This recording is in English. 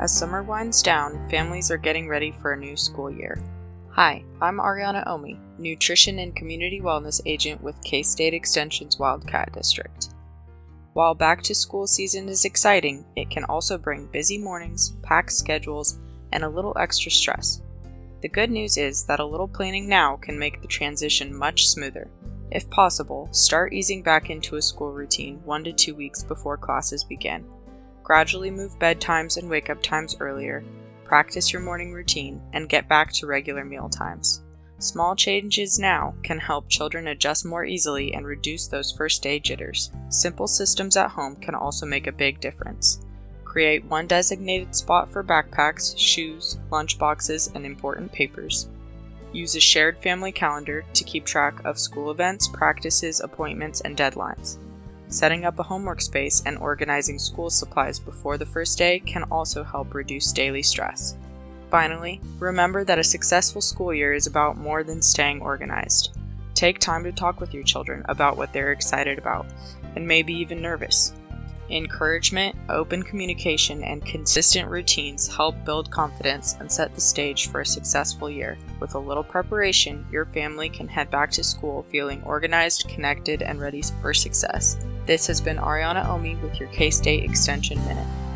As summer winds down, families are getting ready for a new school year. Hi, I'm Ariana Omi, Nutrition and Community Wellness Agent with K-State Extension's Wildcat District. While back-to-school season is exciting, it can also bring busy mornings, packed schedules, and a little extra stress. The good news is that a little planning now can make the transition much smoother. If possible, start easing back into a school routine 1 to 2 weeks before classes begin. Gradually move bedtimes and wake-up times earlier, practice your morning routine, and get back to regular meal times. Small changes now can help children adjust more easily and reduce those first-day jitters. Simple systems at home can also make a big difference. Create one designated spot for backpacks, shoes, lunch boxes, and important papers. Use a shared family calendar to keep track of school events, practices, appointments, and deadlines. Setting up a homework space and organizing school supplies before the first day can also help reduce daily stress. Finally, remember that a successful school year is about more than staying organized. Take time to talk with your children about what they're excited about, and maybe even nervous. Encouragement, open communication, and consistent routines help build confidence and set the stage for a successful year. With a little preparation, your family can head back to school feeling organized, connected, and ready for success. This has been Ariana Omi with your K-State Extension Minute.